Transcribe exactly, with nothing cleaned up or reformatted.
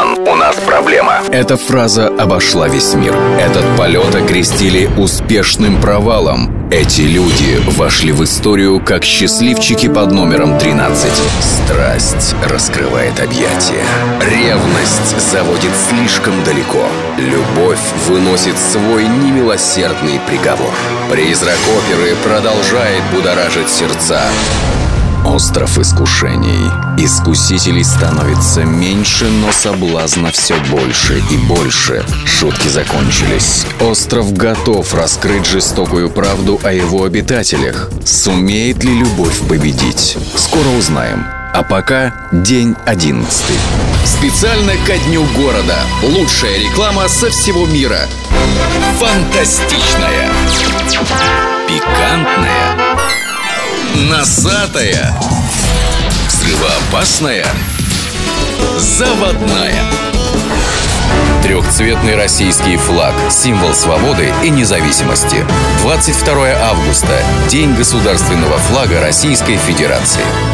План, у нас проблема. Эта фраза обошла весь мир. Этот полет окрестили успешным провалом. Эти люди вошли в историю как счастливчики под номером тринадцать. Страсть раскрывает объятия. Ревность заводит слишком далеко. Любовь выносит свой немилосердный приговор. Призрак оперы продолжает будоражить сердца. Остров искушений. Искусителей становится меньше, но соблазна все больше и больше. Шутки закончились. Остров готов раскрыть жестокую правду о его обитателях. Сумеет ли любовь победить? Скоро узнаем. А пока день одиннадцатый. Специально ко дню города. Лучшая реклама со всего мира. Фантастичная. Пикантная. Носатая. Взрывоопасная. Заводная. Трехцветный российский флаг – символ свободы и независимости. двадцать второе августа – День государственного флага Российской Федерации.